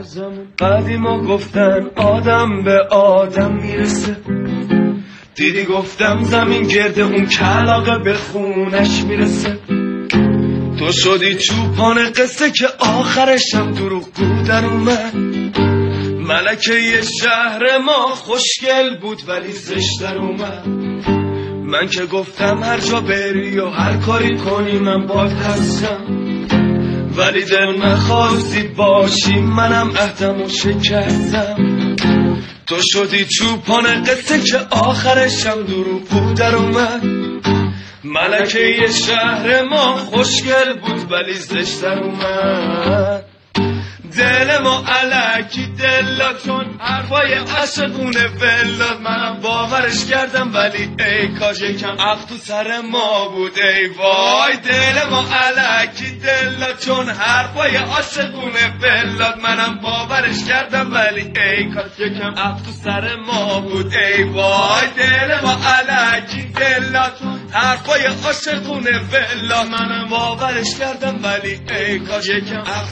مرزمون. قدیما گفتن آدم به آدم میرسه، دیدی گفتم زمین گرده اون کلاغه به خونش میرسه. تو شدی چوپان قصه که آخرشم دروغگو در اومد. ملکه یه شهر ما خوشگل بود ولی زشت در اومد. من که گفتم هر جا بری و هر کاری کنی من باید هستم، ولی دل نخواستی باشی منم عهدمو شکستم. تو شدی چوپان قصه که آخرشم دروغگو در اومد. ملکه یه شهر ما خوشگل بود ولی زشت در اومد. دل ما علکی دلاتون حرفای عاشقونه ولاد، منم باورش کردم ولی ای کاش یکم عقل تو سر ما بود. ای وای دل ما علکی دلاتون حرفای عاشقونه ولاد، منم باورش کردم ولی ای کاش یکم عقل تو سر ما بود. ای وای دل ما علکی دلاتون حرفای عاشقونه ولاد، منم باورش کردم ولی ای کاش یکم عقل